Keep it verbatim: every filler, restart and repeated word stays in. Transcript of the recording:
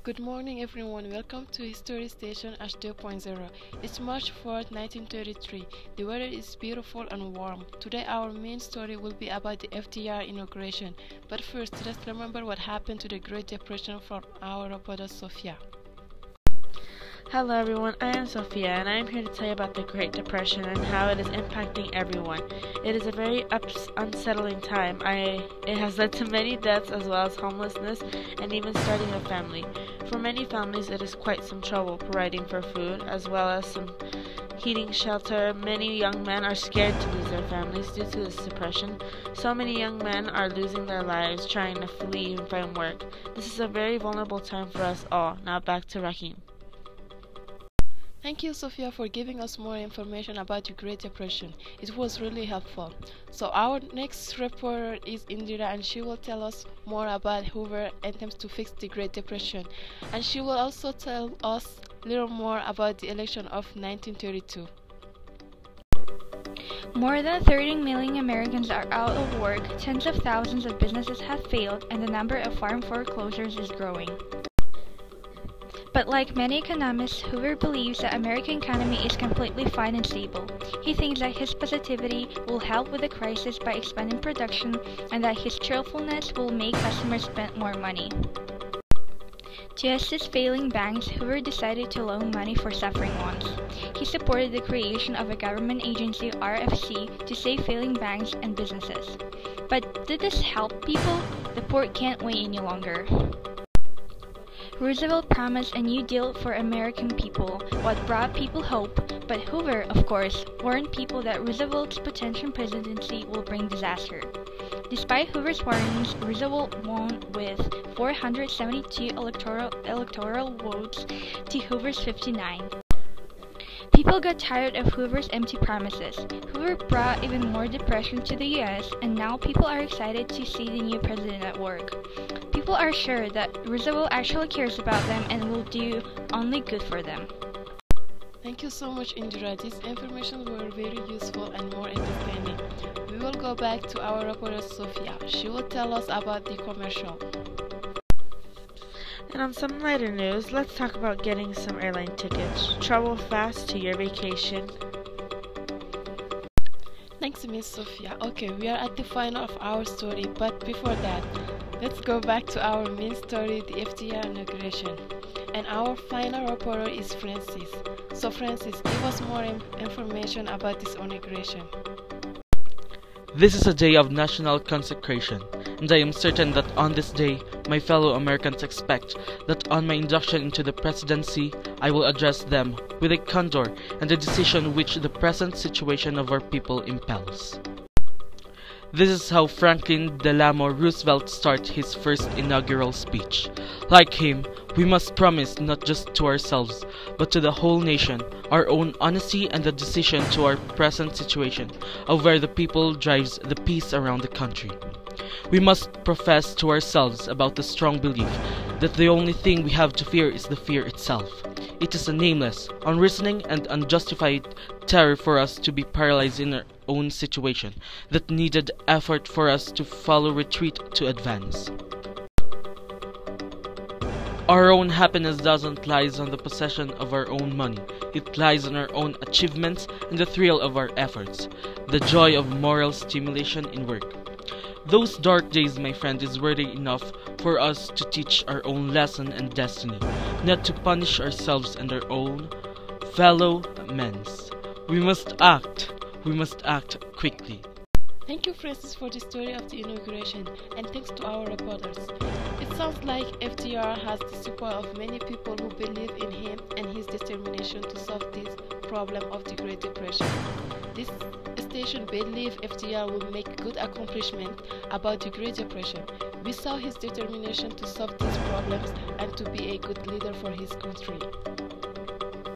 Good morning, everyone. Welcome to History Station H two point zero. It's March fourth, nineteen thirty-three. The weather is beautiful and warm. Today, our main story will be about the F D R inauguration. But first, let's remember what happened to the Great Depression from our reporter Sophia. Hello everyone, I am Sophia and I am here to tell you about the Great Depression and how it is impacting everyone. It is a very ups- unsettling time. I, it has led to many deaths as well as homelessness and even starting a family. For many families it is quite some trouble providing for food as well as some heating shelter. Many young men are scared to lose their families due to this depression. So many young men are losing their lives trying to flee and find work. This is a very vulnerable time for us all. Now back to Rahim. Thank you, Sophia, for giving us more information about the Great Depression. It was really helpful. So our next reporter is Indira, and she will tell us more about Hoover's attempts to fix the Great Depression. And she will also tell us a little more about the election of nineteen thirty-two. More than thirty million Americans are out of work, tens of thousands of businesses have failed, and the number of farm foreclosures is growing. But like many economists, Hoover believes that American economy is completely fine and stable. He thinks that his positivity will help with the crisis by expanding production and that his cheerfulness will make customers spend more money. To assist failing banks, Hoover decided to loan money for suffering ones. He supported the creation of a government agency, R F C, to save failing banks and businesses. But did this help people? The poor can't wait any longer. Roosevelt promised a new deal for American people, what brought people hope, but Hoover, of course, warned people that Roosevelt's potential presidency will bring disaster. Despite Hoover's warnings, Roosevelt won with four hundred seventy-two electoral, electoral votes to Hoover's fifty-nine. People got tired of Hoover's empty promises. Hoover brought even more depression to the U S, and now people are excited to see the new president at work. People are sure that Roosevelt actually cares about them and will do only good for them. Thank you so much, Indira. These information were very useful and more entertaining. We will go back to our reporter Sophia. She will tell us about the commercial. And on some lighter news, let's talk about getting some airline tickets. Travel fast to your vacation. Thanks, Miss Sophia. Okay, we are at the final of our story, but before that, let's go back to our main story, the F D R inauguration. And our final reporter is Francis. So Francis, give us more information about this inauguration. This is a day of national consecration, and I am certain that on this day, my fellow Americans expect that on my induction into the presidency, I will address them with a candor and a decision which the present situation of our people impels. This is how Franklin Delano Roosevelt started his first inaugural speech. Like him, we must promise not just to ourselves, but to the whole nation, our own honesty and the decision to our present situation of where the people drives the peace around the country. We must profess to ourselves about the strong belief that the only thing we have to fear is the fear itself. It is a nameless, unreasoning, and unjustified terror for us to be paralyzed in our own situation that needed effort for us to follow retreat to advance. Our own happiness doesn't lie on the possession of our own money. It lies in our own achievements and the thrill of our efforts, the joy of moral stimulation in work. Those dark days, my friend, is worthy enough for us to teach our own lesson and destiny, not to punish ourselves and our own fellow men. We must act. We must act quickly. Thank you, Francis, for the story of the inauguration, and thanks to our reporters. It sounds like F D R has the support of many people who believe in him and his determination to solve this problem of the Great Depression. This station believes F D R will make good accomplishment about the Great Depression. We saw his determination to solve these problems and to be a good leader for his country.